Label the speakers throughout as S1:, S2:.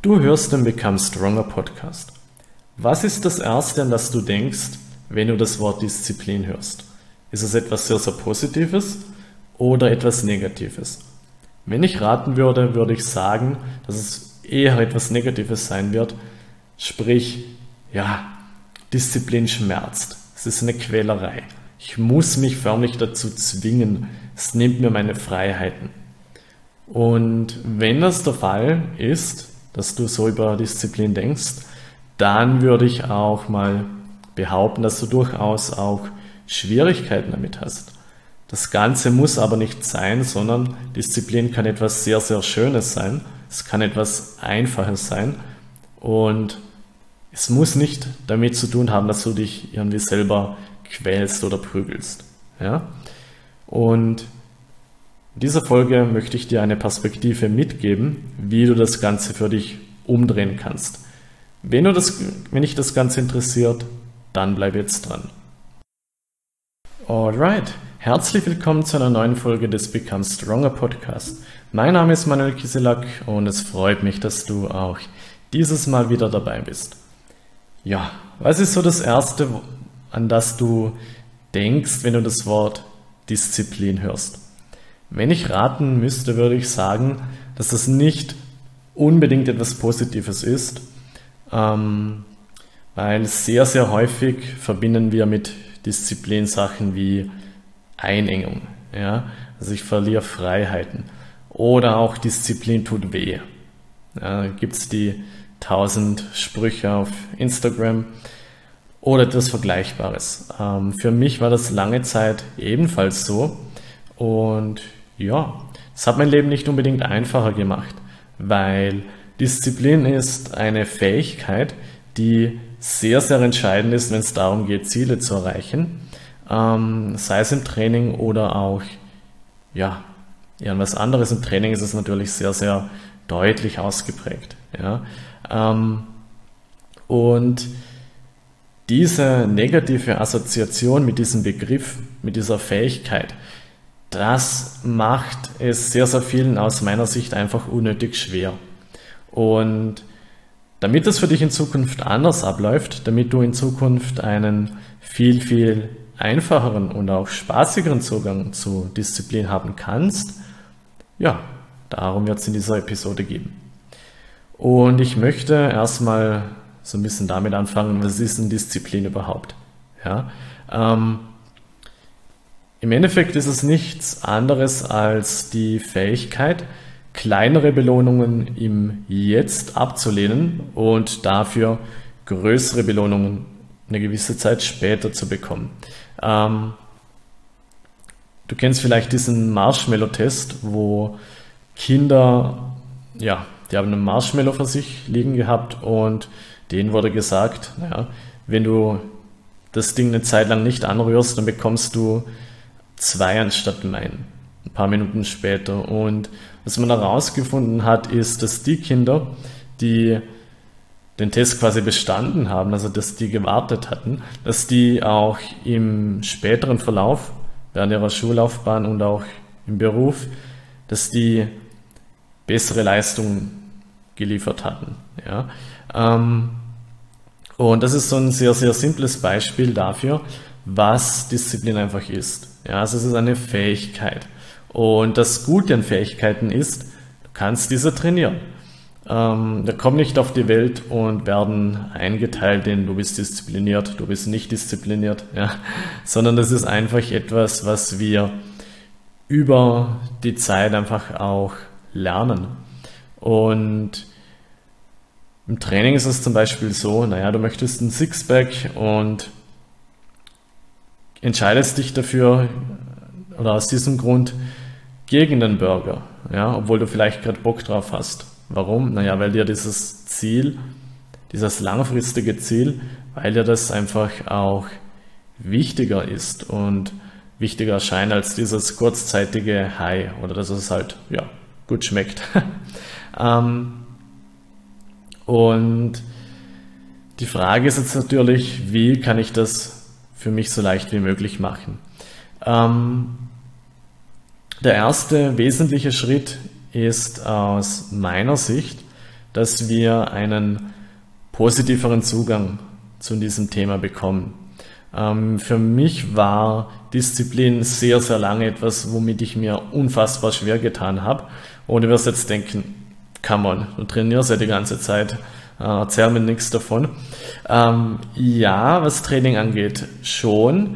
S1: Du hörst den Become Stronger Podcast. Was ist das Erste, an das du denkst, wenn du das Wort Disziplin hörst? Ist es etwas sehr, sehr Positives oder etwas Negatives? Wenn ich raten würde, würde ich sagen, dass es eher etwas Negatives sein wird. Sprich, Disziplin schmerzt. Es ist eine Quälerei. Ich muss mich förmlich dazu zwingen. Es nimmt mir meine Freiheiten. Und wenn das der Fall ist, dass du so über Disziplin denkst, dann würde ich auch mal behaupten, dass du durchaus auch Schwierigkeiten damit hast. Das Ganze muss aber nicht sein, sondern Disziplin kann etwas sehr, sehr Schönes sein. Es kann etwas Einfaches sein und es muss nicht damit zu tun haben, dass du dich irgendwie selber quälst oder prügelst. Ja? Und in dieser Folge möchte ich dir eine Perspektive mitgeben, wie du das Ganze für dich umdrehen kannst. Wenn dich das Ganze interessiert, dann bleib jetzt dran. Alright, herzlich willkommen zu einer neuen Folge des Become Stronger Podcast. Mein Name ist Manuel Kieselak und es freut mich, dass du auch dieses Mal wieder dabei bist. Ja, was ist so das Erste, an das du denkst, wenn du das Wort Disziplin hörst? Wenn ich raten müsste, würde ich sagen, dass das nicht unbedingt etwas Positives ist, weil sehr, sehr häufig verbinden wir mit Disziplin Sachen wie Einengung. Ja? Also ich verliere Freiheiten. Oder auch Disziplin tut weh. Ja, da gibt es die 1000 Sprüche auf Instagram oder etwas Vergleichbares. Für mich war das lange Zeit ebenfalls so und es hat mein Leben nicht unbedingt einfacher gemacht, weil Disziplin ist eine Fähigkeit, die sehr, sehr entscheidend ist, wenn es darum geht, Ziele zu erreichen, sei es im Training oder auch, was anderes. Im Training ist es natürlich sehr, sehr deutlich ausgeprägt. Ja? Und diese negative Assoziation mit diesem Begriff, mit dieser Fähigkeit, das macht es sehr, sehr vielen aus meiner Sicht einfach unnötig schwer. Und damit das für dich in Zukunft anders abläuft, damit du in Zukunft einen viel, viel einfacheren und auch spaßigeren Zugang zu Disziplin haben kannst, darum wird es in dieser Episode gehen. Und ich möchte erstmal so ein bisschen damit anfangen, was ist denn Disziplin überhaupt? Ja, im Endeffekt ist es nichts anderes als die Fähigkeit, kleinere Belohnungen im Jetzt abzulehnen und dafür größere Belohnungen eine gewisse Zeit später zu bekommen. Du kennst vielleicht diesen Marshmallow-Test, wo Kinder, die haben einen Marshmallow vor sich liegen gehabt und denen wurde gesagt, wenn du das Ding eine Zeit lang nicht anrührst, dann bekommst du 2 anstatt ein paar Minuten später. Und was man herausgefunden hat, ist, dass die Kinder, die den Test quasi bestanden haben, also dass die gewartet hatten, dass die auch im späteren Verlauf, während ihrer Schullaufbahn und auch im Beruf, dass die bessere Leistungen geliefert hatten. Ja? Und das ist so ein sehr, sehr simples Beispiel dafür, was Disziplin einfach ist. Ja, also es ist eine Fähigkeit. Und das Gute an Fähigkeiten ist, du kannst diese trainieren. Da kommen nicht auf die Welt und werden eingeteilt in du bist diszipliniert, du bist nicht diszipliniert, sondern das ist einfach etwas, was wir über die Zeit einfach auch lernen. Und im Training ist es zum Beispiel so, du möchtest ein Sixpack und entscheidest dich dafür oder aus diesem Grund gegen den Burger, obwohl du vielleicht gerade Bock drauf hast. Warum? Weil dir dieses Ziel, dieses langfristige Ziel, weil dir das einfach auch wichtiger ist und wichtiger erscheint als dieses kurzzeitige High oder dass es halt gut schmeckt. Und die Frage ist jetzt natürlich, wie kann ich das für mich so leicht wie möglich machen? Der erste wesentliche Schritt ist aus meiner Sicht, dass wir einen positiveren Zugang zu diesem Thema bekommen. Für mich war Disziplin sehr, sehr lange etwas, womit ich mir unfassbar schwer getan habe. Und du wirst jetzt denken, come on, du trainierst ja die ganze Zeit, erzähl mir nichts davon. Ja, was Training angeht, schon.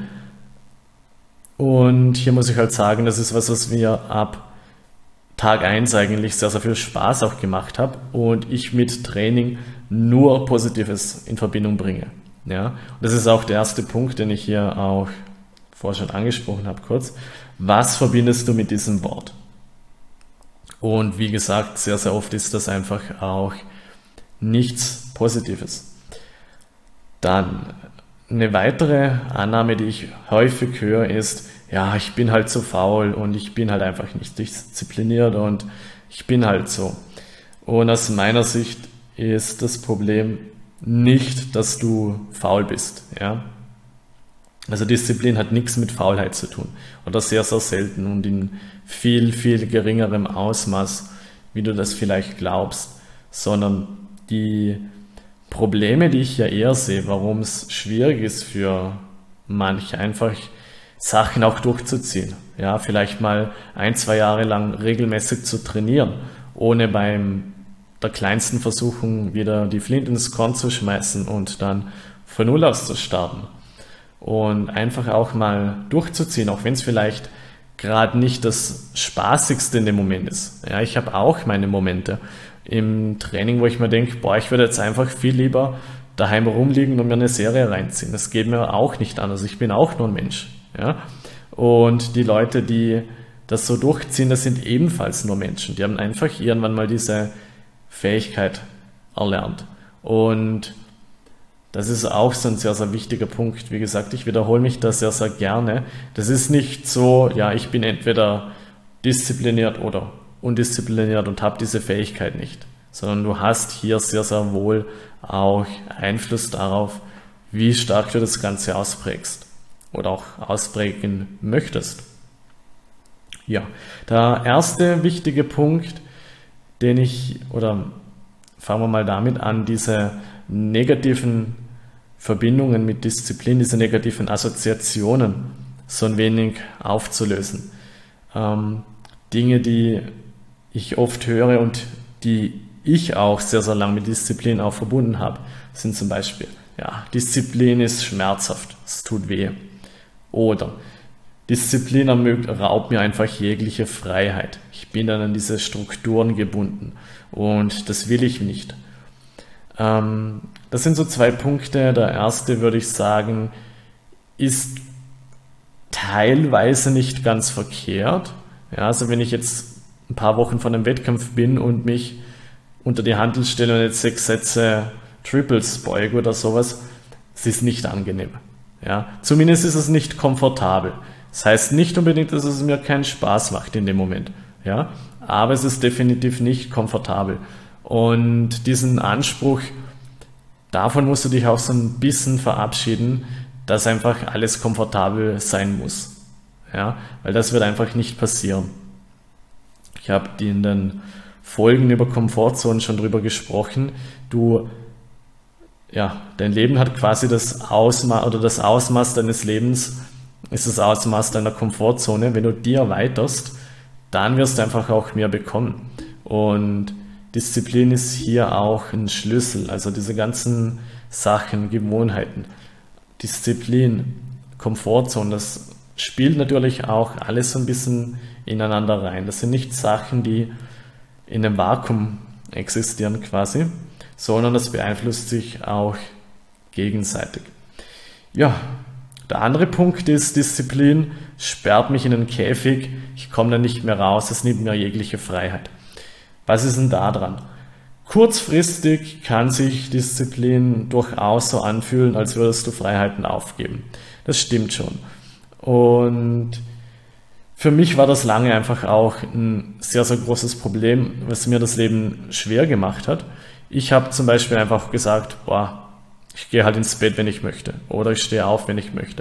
S1: Und hier muss ich halt sagen, das ist was mir ab Tag 1 eigentlich sehr, sehr viel Spaß auch gemacht habe und ich mit Training nur Positives in Verbindung bringe. Ja, und das ist auch der erste Punkt, den ich hier auch vorher schon angesprochen habe kurz. Was verbindest du mit diesem Wort? Und wie gesagt, sehr, sehr oft ist das einfach auch nichts Positives. Dann eine weitere Annahme, die ich häufig höre, ist, ja, ich bin halt so faul und ich bin halt einfach nicht diszipliniert und ich bin halt so. Und aus meiner Sicht ist das Problem nicht, dass du faul bist. Ja? Also Disziplin hat nichts mit Faulheit zu tun oder sehr, sehr selten und in viel, viel geringerem Ausmaß, wie du das vielleicht glaubst, sondern die Probleme, die ich ja eher sehe, warum es schwierig ist für manche einfach Sachen auch durchzuziehen. Ja, vielleicht mal 1, 2 Jahre lang regelmäßig zu trainieren, ohne beim der kleinsten Versuchung wieder die Flinte ins Korn zu schmeißen und dann von Null aus zu starten. Und einfach auch mal durchzuziehen, auch wenn es vielleicht gerade nicht das Spaßigste in dem Moment ist. Ja, ich habe auch meine Momente im Training, wo ich mir denke, boah, ich würde jetzt einfach viel lieber daheim rumliegen und mir eine Serie reinziehen. Das geht mir auch nicht anders. Ich bin auch nur ein Mensch. Ja? Und die Leute, die das so durchziehen, das sind ebenfalls nur Menschen. Die haben einfach irgendwann mal diese Fähigkeit erlernt. Und das ist auch so ein sehr, sehr wichtiger Punkt. Wie gesagt, ich wiederhole mich da sehr, sehr gerne. Das ist nicht so, ja, ich bin entweder diszipliniert oder undiszipliniert und habe diese Fähigkeit nicht, sondern du hast hier sehr, sehr wohl auch Einfluss darauf, wie stark du das Ganze ausprägst oder auch ausprägen möchtest. Ja, der erste wichtige Punkt, fangen wir mal damit an, diese negativen Verbindungen mit Disziplin, diese negativen Assoziationen so ein wenig aufzulösen. Dinge, die ich oft höre und die ich auch sehr, sehr lange mit Disziplin auch verbunden habe, sind zum Beispiel, ja, Disziplin ist schmerzhaft, es tut weh. Oder Disziplin raubt mir einfach jegliche Freiheit. Ich bin dann an diese Strukturen gebunden und das will ich nicht. Das sind so 2 Punkte. Der erste, würde ich sagen, ist teilweise nicht ganz verkehrt. Ja, also wenn ich jetzt ein paar Wochen vor einem Wettkampf bin und mich unter die Hantel stelle und jetzt 6 Sätze Triples beuge oder sowas, es ist nicht angenehm. Ja, zumindest ist es nicht komfortabel. Das heißt nicht unbedingt, dass es mir keinen Spaß macht in dem Moment. Ja, aber es ist definitiv nicht komfortabel. Und diesen Anspruch, davon musst du dich auch so ein bisschen verabschieden, dass einfach alles komfortabel sein muss. Ja, weil das wird einfach nicht passieren. Ich habe in den Folgen über Komfortzonen schon drüber gesprochen. Dein Leben hat quasi das Ausmaß deines Lebens ist das Ausmaß deiner Komfortzone. Wenn du die erweiterst, dann wirst du einfach auch mehr bekommen. Und Disziplin ist hier auch ein Schlüssel. Also diese ganzen Sachen, Gewohnheiten, Disziplin, Komfortzone, das spielt natürlich auch alles so ein bisschen ineinander rein. Das sind nicht Sachen, die in einem Vakuum existieren quasi, sondern das beeinflusst sich auch gegenseitig. Ja, der andere Punkt ist, Disziplin sperrt mich in einen Käfig, ich komme da nicht mehr raus, es nimmt mir jegliche Freiheit. Was ist denn da dran? Kurzfristig kann sich Disziplin durchaus so anfühlen, als würdest du Freiheiten aufgeben. Das stimmt schon. Und für mich war das lange einfach auch ein sehr, sehr großes Problem, was mir das Leben schwer gemacht hat. Ich habe zum Beispiel einfach gesagt, ich gehe halt ins Bett, wenn ich möchte, oder ich stehe auf, wenn ich möchte.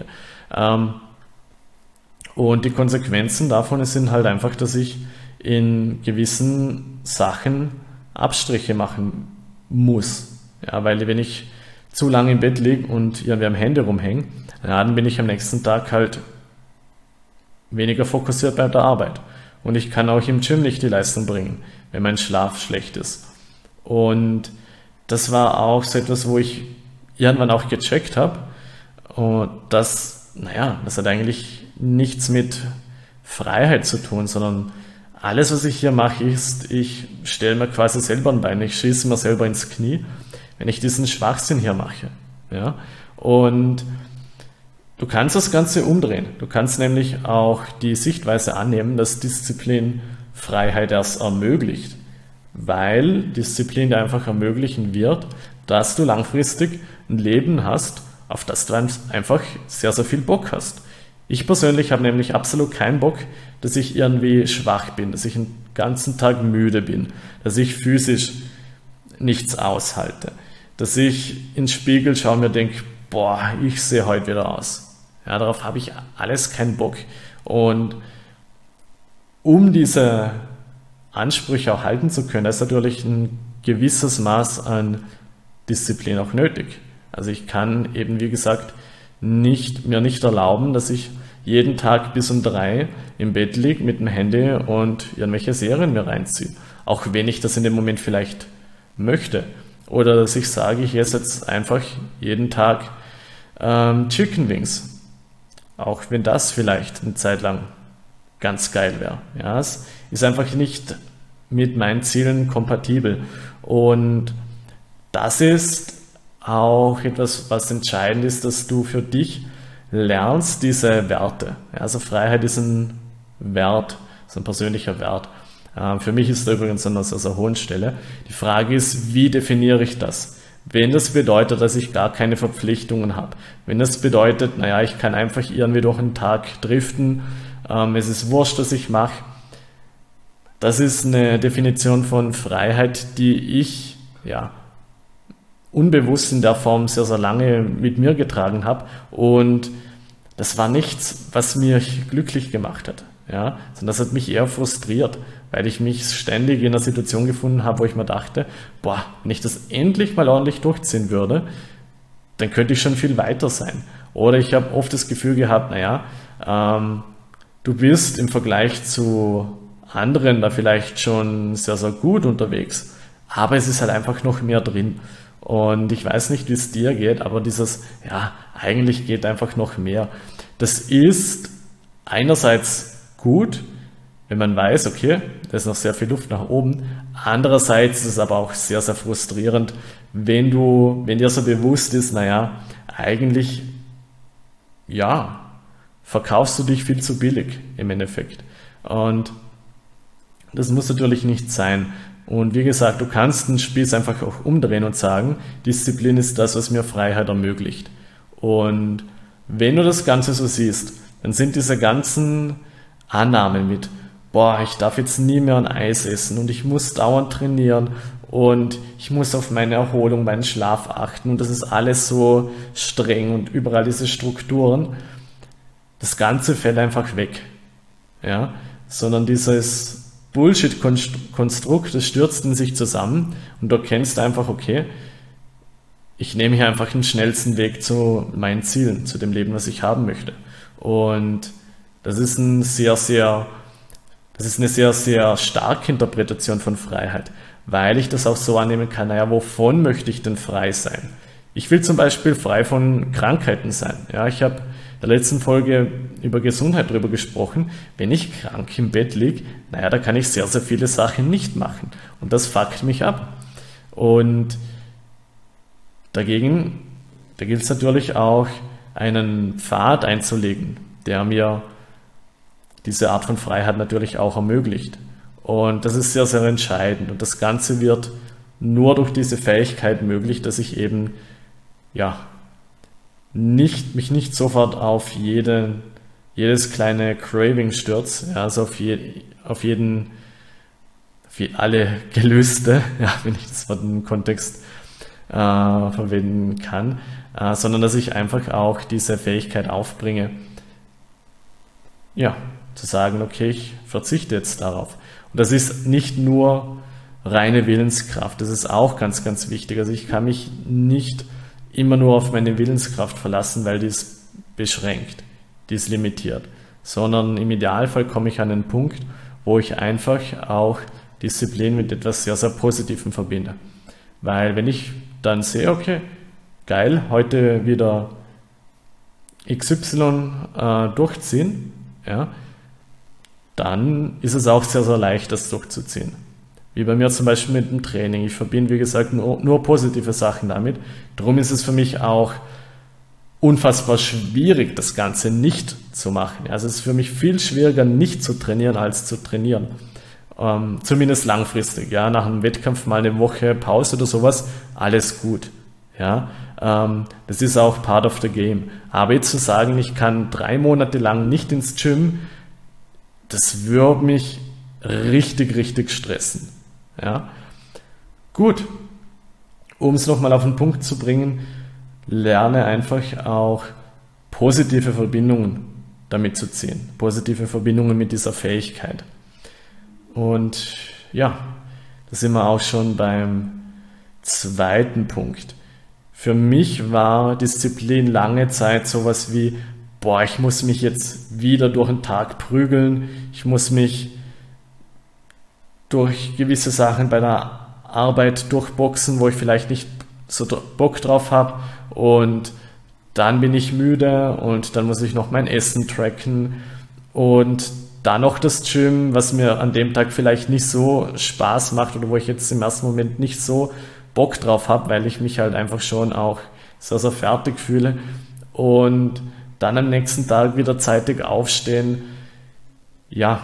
S1: Und die Konsequenzen davon sind halt einfach, dass ich in gewissen Sachen Abstriche machen muss. Ja, weil wenn ich zu lange im Bett liege und irgendwie am Handy rumhänge, ja, dann bin ich am nächsten Tag halt weniger fokussiert bei der Arbeit. Und ich kann auch im Gym nicht die Leistung bringen, wenn mein Schlaf schlecht ist. Und das war auch so etwas, wo ich irgendwann auch gecheckt habe. Und das hat eigentlich nichts mit Freiheit zu tun, sondern alles, was ich hier mache, ist, ich stelle mir quasi selber ein Bein, ich schieße mir selber ins Knie, wenn ich diesen Schwachsinn hier mache. Ja? Und du kannst das Ganze umdrehen. Du kannst nämlich auch die Sichtweise annehmen, dass Disziplin Freiheit erst ermöglicht, weil Disziplin dir einfach ermöglichen wird, dass du langfristig ein Leben hast, auf das du einfach sehr, sehr viel Bock hast. Ich persönlich habe nämlich absolut keinen Bock, dass ich irgendwie schwach bin, dass ich den ganzen Tag müde bin, dass ich physisch nichts aushalte, dass ich ins Spiegel schaue und mir denke, boah, ich sehe heute wieder aus. Ja, darauf habe ich alles keinen Bock. Und um diese Ansprüche auch halten zu können, ist natürlich ein gewisses Maß an Disziplin auch nötig. Also ich kann eben, wie gesagt, mir nicht erlauben, dass ich jeden Tag bis um 3 im Bett liege mit dem Handy und irgendwelche Serien mir reinziehe. Auch wenn ich das in dem Moment vielleicht möchte. Oder dass ich sage, ich esse jetzt einfach jeden Tag Chicken Wings. Auch wenn das vielleicht eine Zeit lang ganz geil wäre. Ja, es ist einfach nicht mit meinen Zielen kompatibel. Und das ist auch etwas, was entscheidend ist, dass du für dich lernst, diese Werte. Ja, also Freiheit ist ein Wert, ist ein persönlicher Wert. Für mich ist er übrigens an einer sehr, sehr hohen Stelle. Die Frage ist, wie definiere ich das? Wenn das bedeutet, dass ich gar keine Verpflichtungen habe, wenn das bedeutet, ich kann einfach irgendwie durch den Tag driften, es ist wurscht, was ich mache, das ist eine Definition von Freiheit, die ich unbewusst in der Form sehr, sehr lange mit mir getragen habe, und das war nichts, was mich glücklich gemacht hat, ja, sondern das hat mich eher frustriert, weil ich mich ständig in einer Situation gefunden habe, wo ich mir dachte, boah, wenn ich das endlich mal ordentlich durchziehen würde, dann könnte ich schon viel weiter sein. Oder ich habe oft das Gefühl gehabt, du bist im Vergleich zu anderen da vielleicht schon sehr, sehr gut unterwegs, aber es ist halt einfach noch mehr drin. Und ich weiß nicht, wie es dir geht, aber eigentlich geht einfach noch mehr. Das ist einerseits gut, wenn man weiß, okay, da ist noch sehr viel Luft nach oben. Andererseits ist es aber auch sehr, sehr frustrierend, wenn dir so bewusst ist, eigentlich, verkaufst du dich viel zu billig im Endeffekt. Und das muss natürlich nicht sein. Und wie gesagt, du kannst den Spieß einfach auch umdrehen und sagen, Disziplin ist das, was mir Freiheit ermöglicht. Und wenn du das Ganze so siehst, dann sind diese ganzen Annahmen mit, boah, ich darf jetzt nie mehr ein Eis essen und ich muss dauernd trainieren und ich muss auf meine Erholung, meinen Schlaf achten und das ist alles so streng und überall diese Strukturen, das Ganze fällt einfach weg. Ja? Sondern dieses Bullshit-Konstrukt, das stürzt in sich zusammen und du erkennst einfach, okay, ich nehme hier einfach den schnellsten Weg zu meinen Zielen, zu dem Leben, was ich haben möchte. Und das ist eine sehr, sehr starke Interpretation von Freiheit, weil ich das auch so annehmen kann, wovon möchte ich denn frei sein? Ich will zum Beispiel frei von Krankheiten sein. Ja, ich habe in der letzten Folge über Gesundheit darüber gesprochen. Wenn ich krank im Bett liege, da kann ich sehr, sehr viele Sachen nicht machen. Und das fuckt mich ab. Und da gilt es natürlich auch, einen Pfad einzulegen, der mir diese Art von Freiheit natürlich auch ermöglicht. Und das ist sehr, sehr entscheidend. Und das Ganze wird nur durch diese Fähigkeit möglich, dass ich eben, mich nicht sofort auf jedes kleine Craving stürze, also auf alle Gelüste, wenn ich das Wort im Kontext verwenden kann, sondern dass ich einfach auch diese Fähigkeit aufbringe, zu sagen, okay, ich verzichte jetzt darauf. Und das ist nicht nur reine Willenskraft. Das ist auch ganz, ganz wichtig. Also ich kann mich nicht immer nur auf meine Willenskraft verlassen, weil die ist beschränkt, die ist limitiert, sondern im Idealfall komme ich an einen Punkt, wo ich einfach auch Disziplin mit etwas sehr, sehr Positivem verbinde. Weil wenn ich dann sehe, okay, geil, heute wieder XY durchziehen, ja, dann ist es auch sehr, sehr leicht, das durchzuziehen. Wie bei mir zum Beispiel mit dem Training. Ich verbinde, wie gesagt, nur positive Sachen damit. Darum ist es für mich auch unfassbar schwierig, das Ganze nicht zu machen. Also es ist für mich viel schwieriger, nicht zu trainieren, als zu trainieren. Zumindest langfristig. Ja, nach einem Wettkampf mal eine Woche Pause oder sowas, alles gut. Ja, das ist auch part of the game. Aber jetzt zu sagen, ich kann 3 Monate lang nicht ins Gym, das würde mich richtig, richtig stressen. Ja, gut. Um es nochmal auf den Punkt zu bringen, lerne einfach auch positive Verbindungen damit zu ziehen. Positive Verbindungen mit dieser Fähigkeit. Und ja, da sind wir auch schon beim zweiten Punkt. Für mich war Disziplin lange Zeit sowas wie, boah, ich muss mich jetzt wieder durch den Tag prügeln, ich muss mich durch gewisse Sachen bei der Arbeit durchboxen, wo ich vielleicht nicht so Bock drauf habe, und dann bin ich müde und dann muss ich noch mein Essen tracken und dann noch das Gym, was mir an dem Tag vielleicht nicht so Spaß macht oder wo ich jetzt im ersten Moment nicht so Bock drauf habe, weil ich mich halt einfach schon auch sehr, sehr fertig fühle, und dann am nächsten Tag wieder zeitig aufstehen. Ja,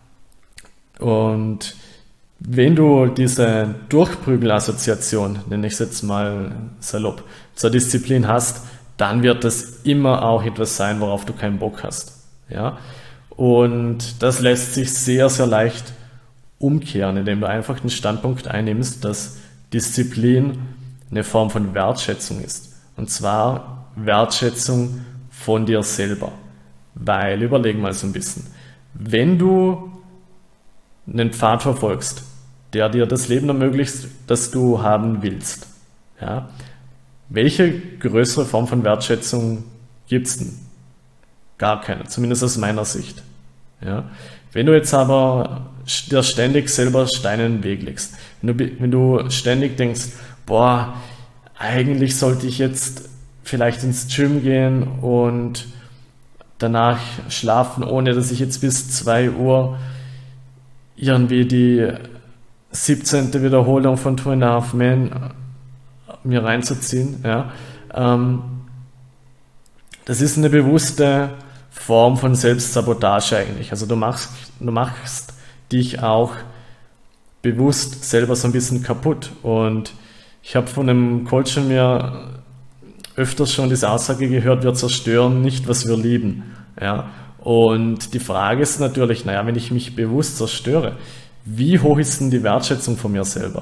S1: und wenn du diese Durchprügelassoziation, nenne ich es jetzt mal salopp, zur Disziplin hast, dann wird das immer auch etwas sein, worauf du keinen Bock hast. Ja? Und das lässt sich sehr, sehr leicht umkehren, indem du einfach den Standpunkt einnimmst, dass Disziplin eine Form von Wertschätzung ist. Und zwar Wertschätzung von dir selber. Weil, überleg mal so ein bisschen, wenn du einen Pfad verfolgst, der dir das Leben ermöglicht, das du haben willst, ja, welche größere Form von Wertschätzung gibt es denn? Gar keine, zumindest aus meiner Sicht. Ja. Wenn du jetzt aber dir ständig selber Steine in den Weg legst, wenn du ständig denkst, boah, eigentlich sollte ich jetzt vielleicht ins Gym gehen und danach schlafen, ohne dass ich jetzt bis 2 Uhr irgendwie die 17. Wiederholung von 2.5 Men mir reinzuziehen. Ja. Das ist eine bewusste Form von Selbstsabotage eigentlich. Also du machst dich auch bewusst selber so ein bisschen kaputt. Und ich habe von einem Coach von mir öfters schon diese Aussage gehört, wir zerstören nicht, was wir lieben. Ja. Und die Frage ist natürlich, naja, wenn ich mich bewusst zerstöre, wie hoch ist denn die Wertschätzung von mir selber?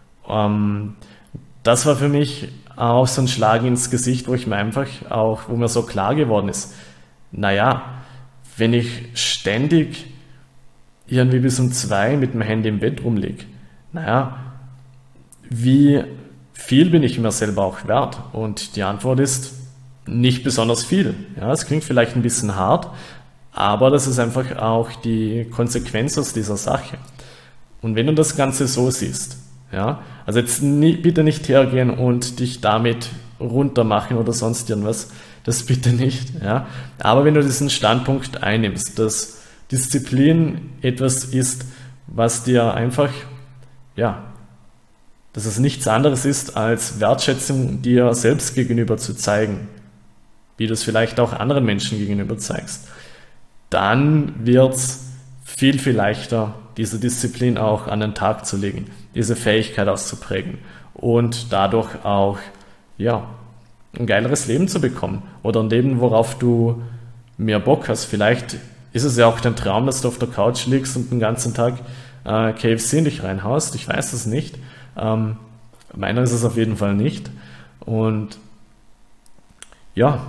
S1: Das war für mich auch so ein Schlag ins Gesicht, wo mir so klar geworden ist, naja, wenn ich ständig irgendwie bis um 2 mit dem Handy im Bett rumliege, naja, wie viel bin ich mir selber auch wert? Und die Antwort ist nicht besonders viel. Ja, es klingt vielleicht ein bisschen hart, aber das ist einfach auch die Konsequenz aus dieser Sache. Und wenn du das Ganze so siehst, ja, also jetzt bitte nicht hergehen und dich damit runtermachen oder sonst irgendwas, das bitte nicht, ja. Aber wenn du diesen Standpunkt einnimmst, dass Disziplin etwas ist, was dir einfach, ja, dass es nichts anderes ist, als Wertschätzung dir selbst gegenüber zu zeigen, wie du es vielleicht auch anderen Menschen gegenüber zeigst, dann wird es viel, viel leichter, diese Disziplin auch an den Tag zu legen, diese Fähigkeit auszuprägen und dadurch auch, ja, ein geileres Leben zu bekommen oder ein Leben, worauf du mehr Bock hast. Vielleicht ist es ja auch dein Traum, dass du auf der Couch liegst und den ganzen Tag KFC in dich reinhaust. Ich weiß es nicht. Meiner ist es auf jeden Fall nicht. Und ja,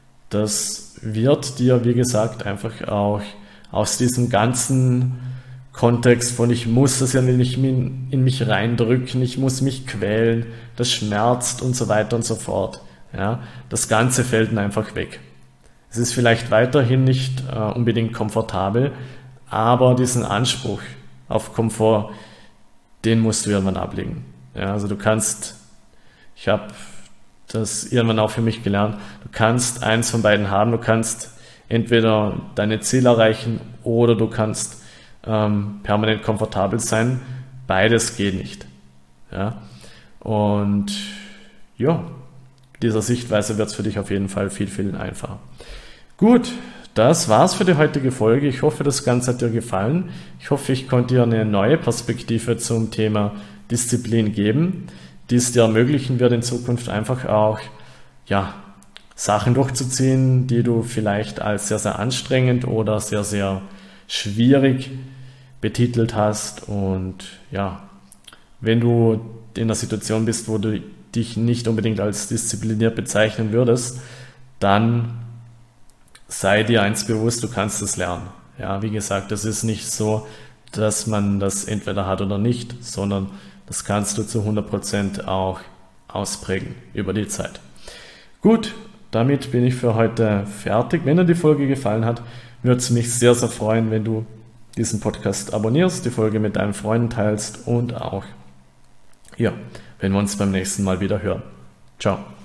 S1: das wird dir, wie gesagt, einfach auch aus diesem ganzen Kontext von ich muss das ja nicht in mich reindrücken, ich muss mich quälen, das schmerzt und so weiter und so fort. Ja, das Ganze fällt dann einfach weg. Es ist vielleicht weiterhin nicht unbedingt komfortabel, aber diesen Anspruch auf Komfort, den musst du irgendwann ablegen. Ja, also ich habe das irgendwann auch für mich gelernt, du kannst eins von beiden haben, du kannst entweder deine Ziele erreichen oder du kannst permanent komfortabel sein. Beides geht nicht. Ja? Und ja, dieser Sichtweise wird es für dich auf jeden Fall viel, viel einfacher. Gut, das war's für die heutige Folge. Ich hoffe, das Ganze hat dir gefallen. Ich hoffe, ich konnte dir eine neue Perspektive zum Thema Disziplin geben, die es dir ermöglichen wird, in Zukunft einfach auch Sachen durchzuziehen, die du vielleicht als sehr, sehr anstrengend oder sehr, sehr schwierig betitelt hast. Und ja, wenn du in einer Situation bist, wo du dich nicht unbedingt als diszipliniert bezeichnen würdest, dann sei dir eins bewusst, du kannst es lernen. Ja, wie gesagt, das ist nicht so, dass man das entweder hat oder nicht, sondern das kannst du zu 100% auch ausprägen über die Zeit. Gut, damit bin ich für heute fertig. Wenn dir die Folge gefallen hat, würde es mich sehr, sehr freuen, wenn du diesen Podcast abonnierst, die Folge mit deinen Freunden teilst und auch, wenn wir uns beim nächsten Mal wieder hören. Ciao.